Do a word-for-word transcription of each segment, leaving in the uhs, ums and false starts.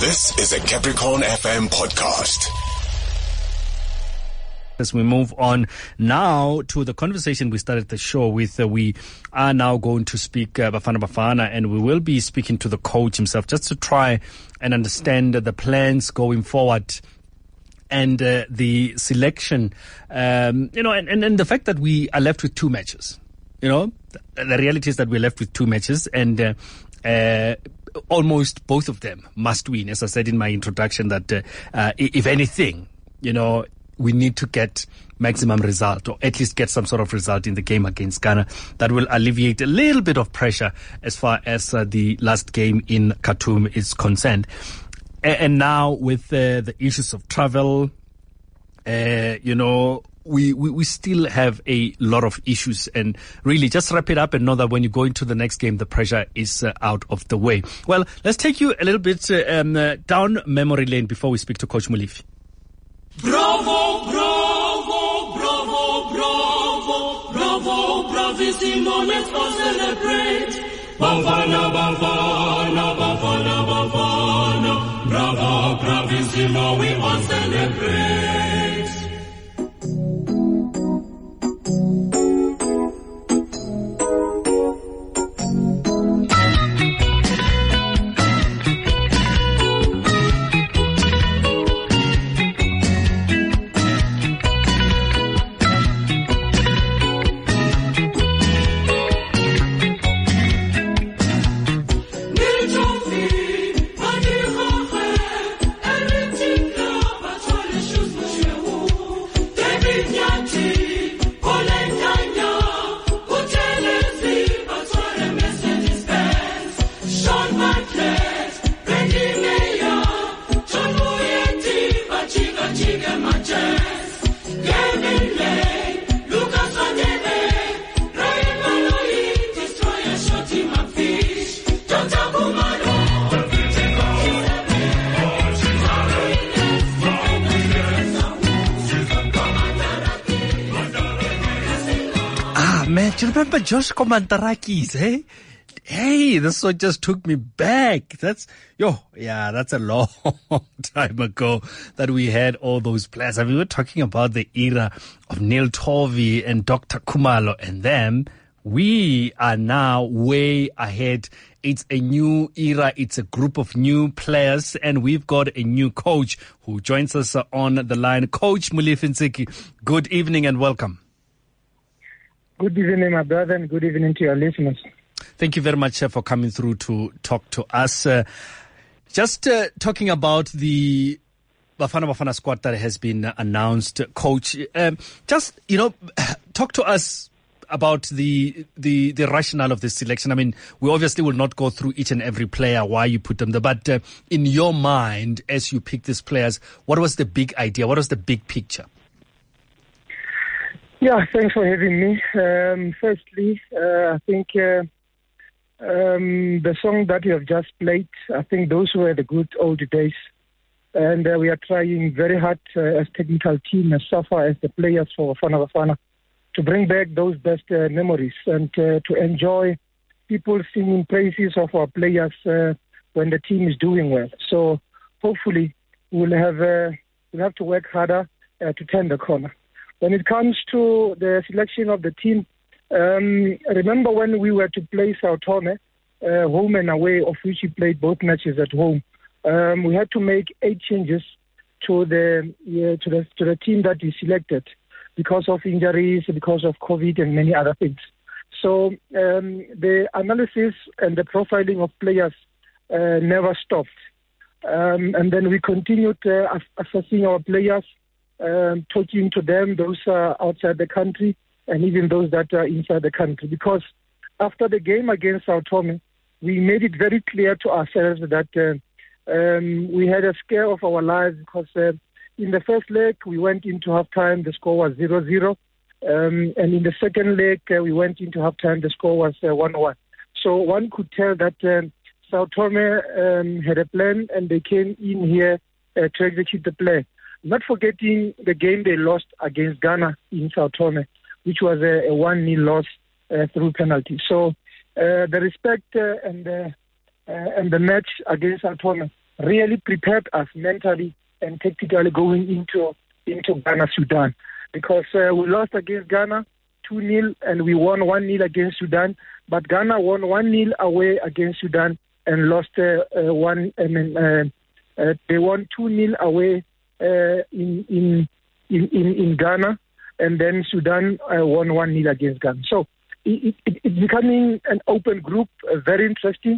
This is a Capricorn F M podcast. As we move on now to the conversation we started the show with, uh, we are now going to speak uh, Bafana Bafana, and we will be speaking to the coach himself just to try and understand uh, the plans going forward and uh, the selection, um, you know, and, and, and the fact that we are left with two matches. You know, the, the reality is that we're left with two matches, and uh, uh, almost both of them must win. As I said in my introduction, that uh, uh, if anything, you know, we need to get maximum result, or at least get some sort of result in the game against Ghana. That will alleviate a little bit of pressure as far as uh, the last game in Khartoum is concerned. A- and now with uh, the issues of travel, uh, you know, we, we, we still have a lot of issues, and really just wrap it up and know that when you go into the next game, the pressure is uh, out of the way. Well, let's take you a little bit uh, um, uh, down memory lane before we speak to Coach Molefi. Bravo, bravo, bravo, bravo, bravo, bravissimo, let's all celebrate. Bafana, Bafana, Bafana, Bafana, bravo, bravissimo, we all celebrate. Man, do you remember Josh Komantarakis, eh? Hey, this one just took me back. That's, yo, yeah, that's a long time ago that we had all those players. I mean, we were talking about the era of Neil Tovey and Doctor Khumalo and them. We are now way ahead. It's a new era. It's a group of new players, and we've got a new coach who joins us on the line. Coach Molefi Ntsiki, good evening and welcome. Good evening, my brother, and good evening to your listeners. Thank you very much uh, for coming through to talk to us. Uh, just uh, talking about the Bafana Bafana squad that has been announced, Coach, um, just, you know, talk to us about the, the the rationale of this selection. I mean, we obviously will not go through each and every player, why you put them there, but uh, in your mind, as you pick these players, what was the big idea? What was the big picture? Yeah, thanks for having me. Um, firstly, uh, I think uh, um, the song that you have just played, I think those were the good old days. And uh, we are trying very hard uh, as technical team, as far as the players for Bafana Bafana, to bring back those best uh, memories and uh, to enjoy people singing praises of our players uh, when the team is doing well. So hopefully we'll have, uh, we'll have to work harder uh, to turn the corner. When it comes to the selection of the team, um, remember when we were to play Sao Tome, uh, home and away, of which we played both matches at home, um, we had to make eight changes to the, uh, to the to the team that we selected because of injuries, because of COVID and many other things. So um, the analysis and the profiling of players uh, never stopped. Um, and then we continued uh, assessing our players, Um, talking to them, those uh, outside the country, and even those that are inside the country. Because after the game against Sao Tome, we made it very clear to ourselves that uh, um, we had a scare of our lives because uh, in the first leg, we went into halftime, the score was zero zero. Um, and in the second leg, uh, we went into halftime, the score was uh, one one. So one could tell that uh, Sao Tome um, had a plan, and they came in here uh, to execute the plan. Not forgetting the game they lost against Ghana in Sao Tome, which was a, a one nil loss uh, through penalty. So uh, the respect uh, and, the, uh, and the match against Sao Tome really prepared us mentally and tactically going into into Ghana, Sudan, because uh, we lost against Ghana two nil and we won one nil against Sudan, but Ghana won one nil away against Sudan and lost uh, uh, one. I mean, uh, uh, they won two nil away uh, in, in in in in Ghana, and then Sudan uh, won one nil against Ghana. So it, it, it's becoming an open group, uh, very interesting.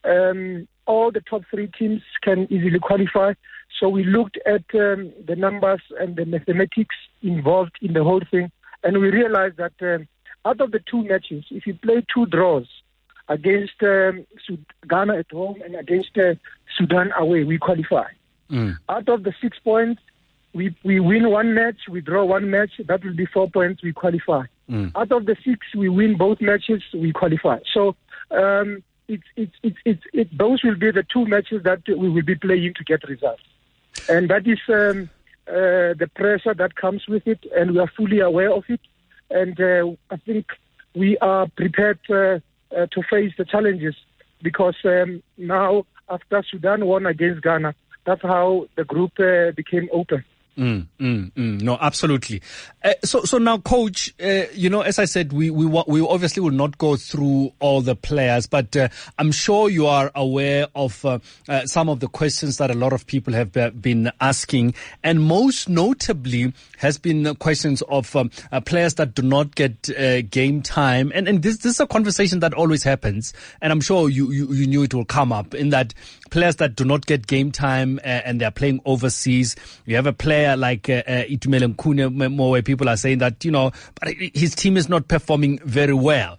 Um, all the top three teams can easily qualify. So we looked at um, the numbers and the mathematics involved in the whole thing, and we realized that um, out of the two matches, if you play two draws against um, Ghana at home and against uh, Sudan away, we qualify. Mm. Out of the six points, we, we win one match, we draw one match, that will be four points, we qualify. Mm. Out of the six, we win both matches, we qualify. So um, it's, it's, it's, it's, it, those will be the two matches that we will be playing to get results. And that is um, uh, the pressure that comes with it, and we are fully aware of it. And uh, I think we are prepared uh, uh, to face the challenges, because um, now, after Sudan won against Ghana, that's how the group uh, became open. Mm, mm, mm. No, absolutely. Uh, so, so now, Coach, uh, you know, as I said, we we we obviously will not go through all the players, but uh, I'm sure you are aware of uh, uh, some of the questions that a lot of people have uh, been asking, and most notably has been questions of um, uh, players that do not get uh, game time, and and this this is a conversation that always happens, and I'm sure you you, you knew it will come up, in that players that do not get game time uh, and they're playing overseas. You have a player like uh, uh, Itumeleng Khune, where people are saying that, you know, but his team is not performing very well.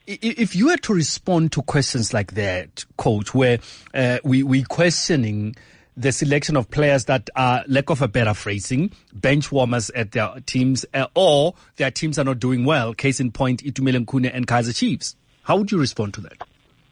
If you were to respond to questions like that, Coach, where uh, we we questioning the selection of players that are, lack of a better phrasing, bench warmers at their teams, uh, or their teams are not doing well, case in point, Itumeleng Khune and Kaizer Chiefs, how would you respond to that?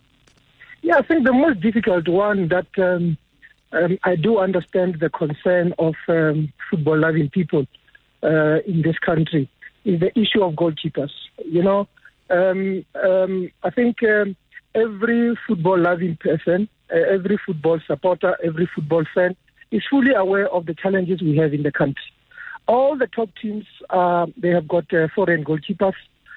Yeah, I think the most difficult one that um, um, I do understand the concern of um, football-loving people uh, in this country is the issue of goalkeepers. You know, um, um, I think um, every football-loving person, uh, every football supporter, every football fan is fully aware of the challenges we have in the country. All the top teams, uh, they have got uh, foreign goalkeepers,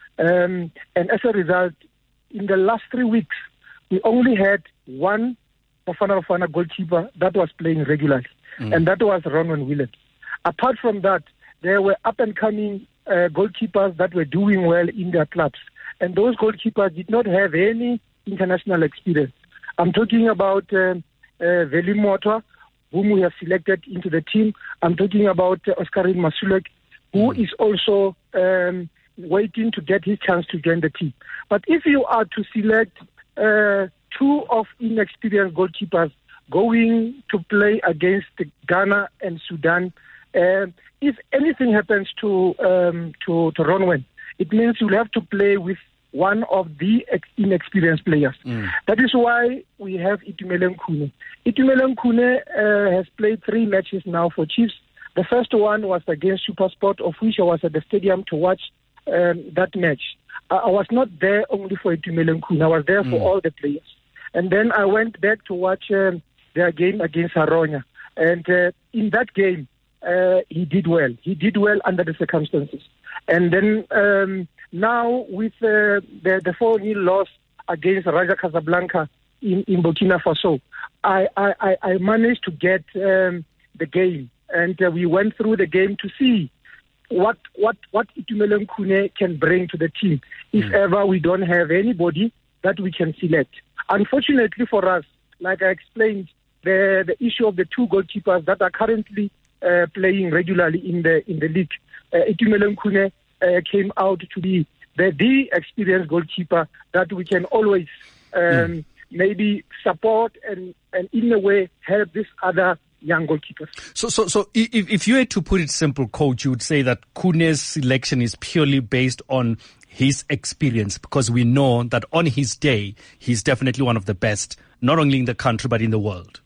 um, and as a result, in the last three weeks, we only had one Bafana Bafana goalkeeper that was playing regularly, mm. and that was Ronwen Williams. Apart from that, there were up-and-coming uh, goalkeepers that were doing well in their clubs, and those goalkeepers did not have any international experience. I'm talking about uh, uh, Veli Motwa, whom we have selected into the team. I'm talking about uh, Oscarine Masulek, who mm. is also um, waiting to get his chance to join the team. But if you are to select Uh, two of inexperienced goalkeepers going to play against Ghana and Sudan, uh, if anything happens to um, to, to Ronwen, it means you'll have to play with one of the ex- inexperienced players. Mm. That is why we have Itumeleng Khune. Itumeleng Khune uh, has played three matches now for Chiefs. The first one was against SuperSport, of which I was at the stadium to watch um, that match. I was not there only for Itumeleng Khune. I was there for mm. all the players. And then I went back to watch um, their game against Haronya. And uh, in that game, uh, he did well. He did well under the circumstances. And then um, now with uh, the, the four nil loss against Raja Casablanca in, in Burkina Faso, I, I, I managed to get um, the game. And uh, we went through the game to see what what what Itumeleng Khune can bring to the team if mm. ever we don't have anybody that we can select. Unfortunately for us, like I explained, the the issue of the two goalkeepers that are currently uh, playing regularly in the in the league, uh, Itumeleng Khune uh, came out to be the, the experienced goalkeeper that we can always um, mm. maybe support and, and in a way help this other young goalkeepers. So, so, so, if if you had to put it simple, Coach, you would say that Khune's selection is purely based on his experience, because we know that on his day, he's definitely one of the best, not only in the country but in the world.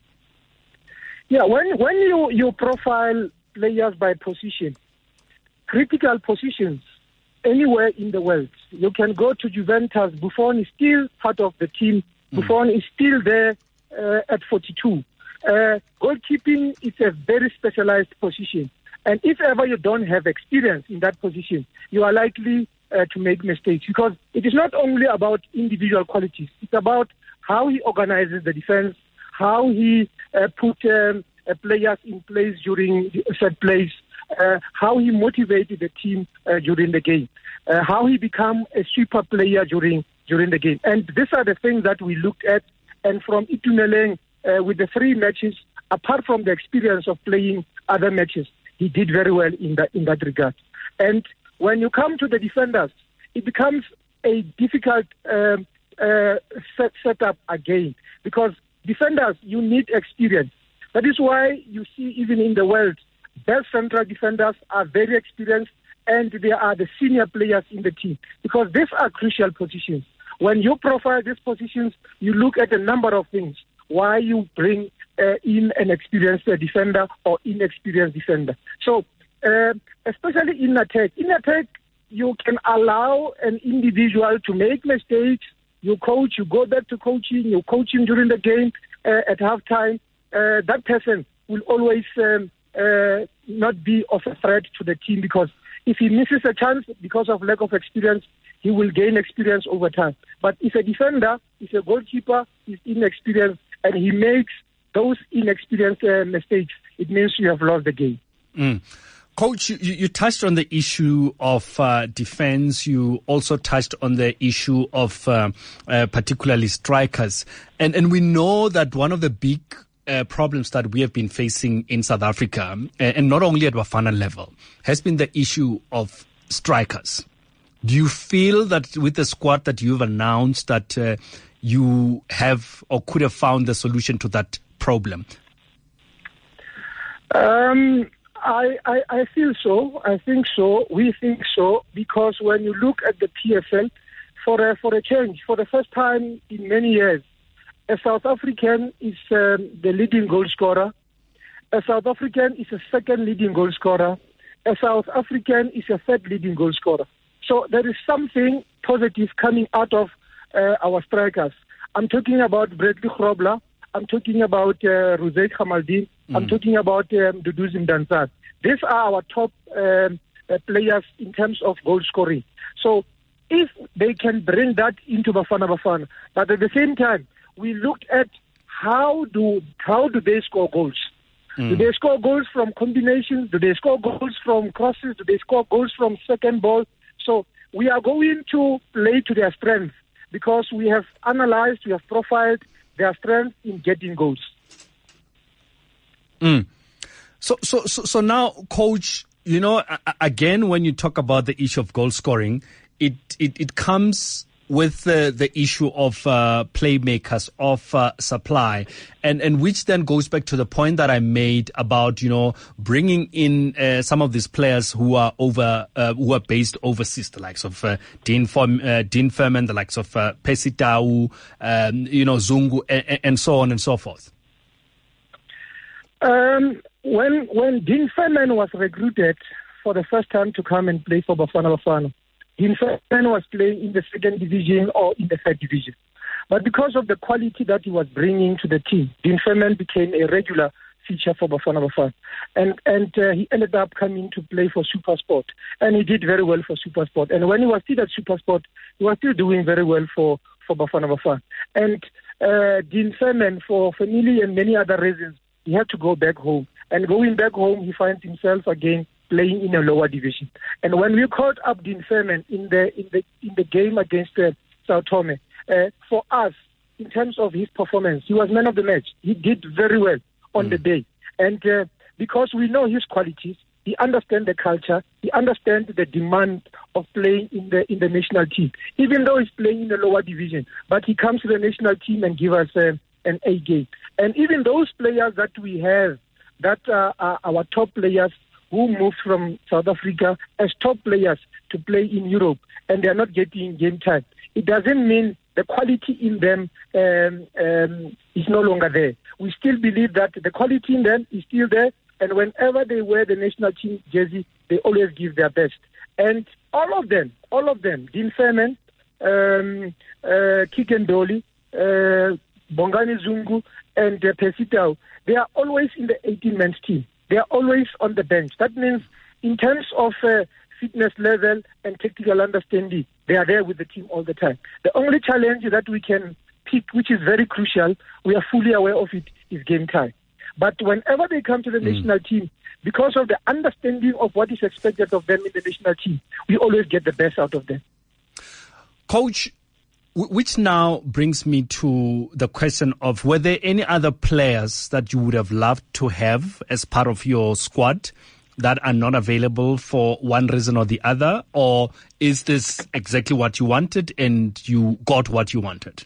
Yeah, when when you you profile players by position, critical positions anywhere in the world, you can go to Juventus. Buffon is still part of the team. Mm. Buffon is still there uh, at forty-two. uh, goalkeeping is a very specialized position. And if ever you don't have experience in that position, you are likely uh, to make mistakes, because it is not only about individual qualities. It's about how he organizes the defense, how he uh, put um, uh, players in place during the set plays, uh, how he motivated the team uh, during the game, uh, how he became a super player during during the game. And these are the things that we looked at. And from Itumeleng, uh, with the three matches, apart from the experience of playing other matches, he did very well in that in that regard. And when you come to the defenders, it becomes a difficult um, uh, set setup again, because defenders, you need experience. That is why you see, even in the world, best central defenders are very experienced, and they are the senior players in the team, because these are crucial positions. When you profile these positions, you look at a number of things. Why you bring uh, in an experienced uh, defender or inexperienced defender. So, uh, especially in attack, in attack, you can allow an individual to make mistakes. You coach, you go back to coaching, you coach him during the game uh, at halftime. Uh, that person will always um, uh, not be of a threat to the team, because if he misses a chance because of lack of experience, he will gain experience over time. But if a defender, if a goalkeeper is inexperienced and he makes those inexperienced uh, mistakes, it means you have lost the game. Mm. Coach, you, you touched on the issue of uh, defense. You also touched on the issue of uh, uh, particularly strikers. And, and we know that one of the big uh, problems that we have been facing in South Africa, uh, and not only at Bafana level, has been the issue of strikers. Do you feel that with the squad that you've announced that uh, you have or could have found the solution to that problem? Um, I, I, I feel so. I think so. We think so, because when you look at the P S L, for a, for a change, for the first time in many years, a South African is um, the leading goal scorer. A South African is a second leading goal scorer. A South African is a third leading goal scorer. So there is something positive coming out of uh, our strikers. I'm talking about Bradley Grobler. I'm talking about uh, Ruzet Khamaldin. Mm. I'm talking about um, Duduzi Mdantsane. These are our top um, uh, players in terms of goal scoring. So if they can bring that into Bafana Bafana, but at the same time, we looked at how do how do they score goals. Mm. Do they score goals from combinations? Do they score goals from crosses? Do they score goals from second ball? So we are going to play to their strengths, because we have analyzed, we have profiled their strength in getting goals. Mm. So, so, so, so now, Coach, you know, again, when you talk about the issue of goal scoring, it it, it comes with uh, the issue of uh, playmakers, of uh, supply, and, and which then goes back to the point that I made about, you know, bringing in uh, some of these players who are over, uh, who are based overseas, the likes of uh, Dean, Form, uh, Dean Furman, the likes of uh, Percy Tau, um, you know, Zungu, and, and so on and so forth. Um, when when Dean Furman was recruited for the first time to come and play for Bafana Bafana, Dean Furman was playing in the second division or in the third division. But because of the quality that he was bringing to the team, Dean Furman became a regular feature for Bafana Bafana. And, and uh, he ended up coming to play for SuperSport. And he did very well for SuperSport. And when he was still at SuperSport, he was still doing very well for, for Bafana Bafana. And uh, Dean Furman, for family and many other reasons, he had to go back home. And going back home, he finds himself again playing in a lower division. And when we called up Dean Furman in the in the in the game against uh, Sao Tome, uh, for us, in terms of his performance, he was man of the match. He did very well on mm. the day, and uh, because we know his qualities, he understands the culture, he understands the demand of playing in the in the national team. Even though he's playing in the lower division, but he comes to the national team and gives us uh, an A game. And even those players that we have, that uh, are our top players, who moved from South Africa as top players to play in Europe, and they are not getting game time, it doesn't mean the quality in them um, um, is no longer there. We still believe that the quality in them is still there, and whenever they wear the national team jersey, they always give their best. And all of them, all of them, Dean Furman, um, uh, Kiken Dolly, uh, Bongani Zungu, and uh, Percy Tau, they are always in the eighteen-man team. They are always on the bench. That means in terms of uh, fitness level and tactical understanding, they are there with the team all the time. The only challenge that we can pick, which is very crucial, we are fully aware of it, is game time. But whenever they come to the mm. national team, because of the understanding of what is expected of them in the national team, we always get the best out of them. Coach, which now brings me to the question of were there any other players that you would have loved to have as part of your squad that are not available for one reason or the other? Or is this exactly what you wanted and you got what you wanted?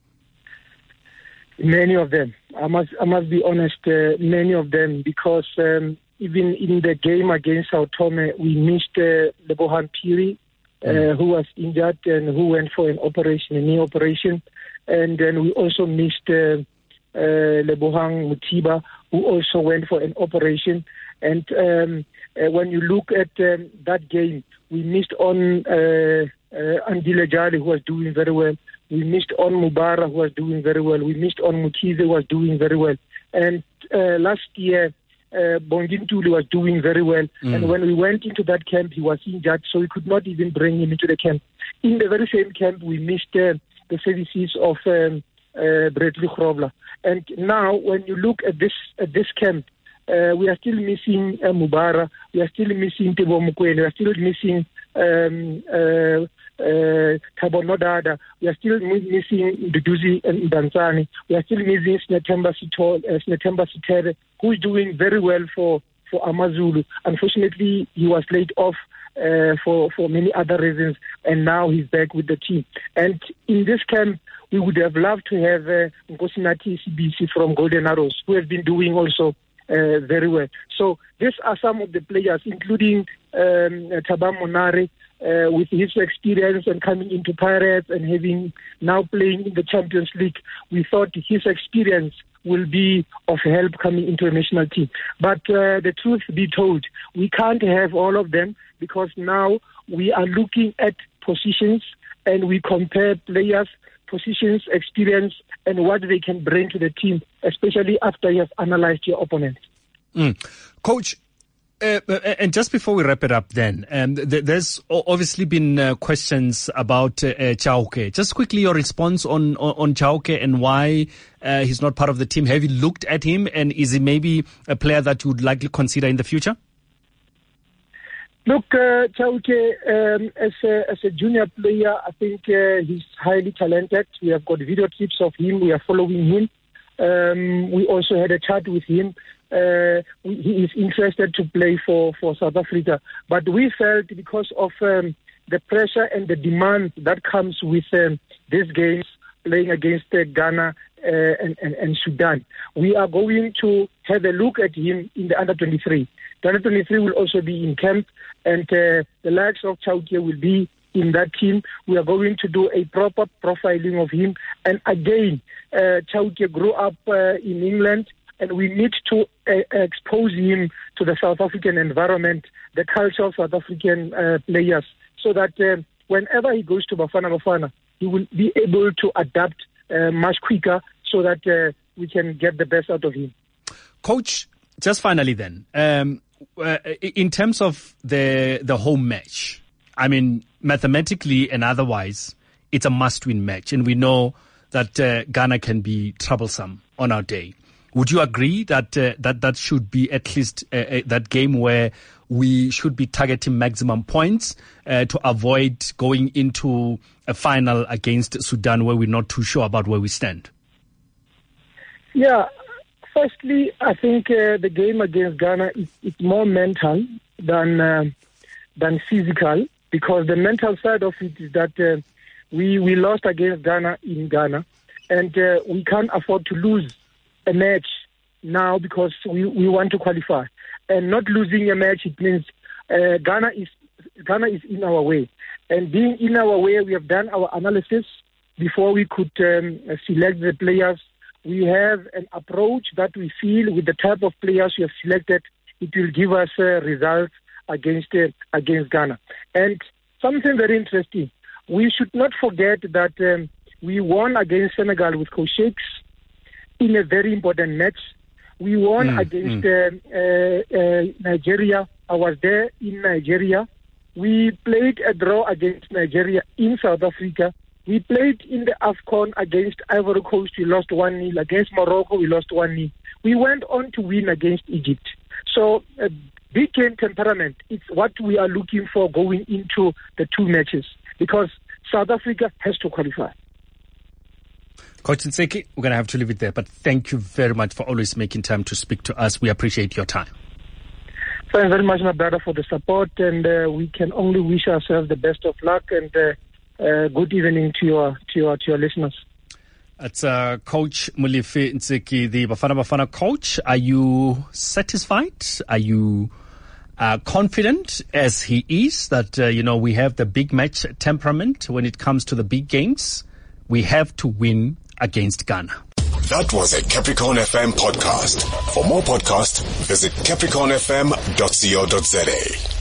Many of them. I must I must be honest, uh, many of them, because um, even in the game against Sao Tome, we missed uh, Lebohang Phiri, uh, mm. who was injured and who went for an operation, a knee operation. And then we also missed uh, uh, Lebohang Mutiba, who also went for an operation. And um, uh, when you look at um, that game, we missed on uh, uh, Andile Jali, who was doing very well. We missed on Mubara, who was doing very well. We missed on Mukize, who was doing very well. And uh, last year, uh, Bongintuli was doing very well. Mm. And when we went into that camp, he was injured, so we could not even bring him into the camp. In the very same camp, we missed uh, the services of um, uh, Bradley Grobler. And now, when you look at this at this camp, uh, we are still missing uh, Mubara. We are still missing Tebo Mukwele. We are still missing um, uh, Uh, Thabo Nodada. We are still missing Duduzi and Danzani. We are still missing Snetemba Sitere, who is doing very well for, for Amazulu. Unfortunately, he was laid off uh, for, for many other reasons, and now he's back with the team. And in this camp, we would have loved to have uh, Nkosinati C B C from Golden Arrows, who have been doing also uh, very well. So these are some of the players, including um, Thabang Monare, Uh, with his experience and coming into Pirates and having now playing in the Champions League. We thought his experience will be of help coming into a national team. But uh, the truth be told, we can't have all of them, because now we are looking at positions and we compare players, positions, experience, and what they can bring to the team, especially after you have analyzed your opponents. Mm. Coach, Uh, and just before we wrap it up then, um, th- there's obviously been uh, questions about uh, uh, Chauke. Just quickly your response on, on, on Chauke and why uh, he's not part of the team. Have you looked at him, and is he maybe a player that you would likely consider in the future? Look, uh, Chauke, um, as, a, as a junior player, I think uh, he's highly talented. We have got video clips of him. We are following him. Um, we also had a chat with him. Uh, he is interested to play for, for South Africa. But we felt because of um, the pressure and the demand that comes with um, these games, playing against uh, Ghana uh, and, and, and Sudan, we are going to have a look at him in the under twenty-three. The under twenty-three will also be in camp, and uh, the likes of Chauke will be in that team. We are going to do a proper profiling of him. And again, uh, Chauke grew up uh, in England, and we need to uh, expose him to the South African environment, the culture of South African uh, players, so that uh, whenever he goes to Bafana Bafana, he will be able to adapt uh, much quicker, so that uh, we can get the best out of him. Coach, just finally then, um, uh, in terms of the the home match, I mean, mathematically and otherwise, it's a must-win match, and we know that uh, Ghana can be troublesome on our day. Would you agree that uh, that that should be at least uh, uh, that game where we should be targeting maximum points uh, to avoid going into a final against Sudan where we're not too sure about where we stand? Yeah. Firstly, I think uh, the game against Ghana is, is more mental than uh, than physical, because the mental side of it is that uh, we we lost against Ghana in Ghana, and uh, we can't afford to lose a match now, because we, we want to qualify. And not losing a match, it means uh, Ghana is Ghana is in our way. And being in our way, we have done our analysis before we could um, select the players. We have an approach that we feel with the type of players we have selected, it will give us uh, results against uh, against Ghana. And something very interesting, we should not forget that um, we won against Senegal with Coach Shakes. in a very important match. We won mm, against mm. Uh, uh, Nigeria. I was there in Nigeria. We played a draw against Nigeria in South Africa. We played in the AFCON against Ivory Coast. We lost one nil. Against Morocco, we lost one nil. We went on to win against Egypt. So uh, big game temperament, it's what we are looking for going into the two matches, because South Africa has to qualify. Coach Ntseki, we're going to have to leave it there, but thank you very much for always making time to speak to us. We appreciate your time. Thanks very much, my brother, for the support, and uh, we can only wish ourselves the best of luck, and uh, uh, good evening to your to your to your listeners. It's uh, Coach Molefi Ntseki, the Bafana Bafana coach. Are you satisfied? Are you uh, confident, as he is, that uh, you know we have the big match temperament when it comes to the big games? We have to win against Ghana. That was a Capricorn F M podcast. For more podcasts, visit capricorn f m dot co dot za.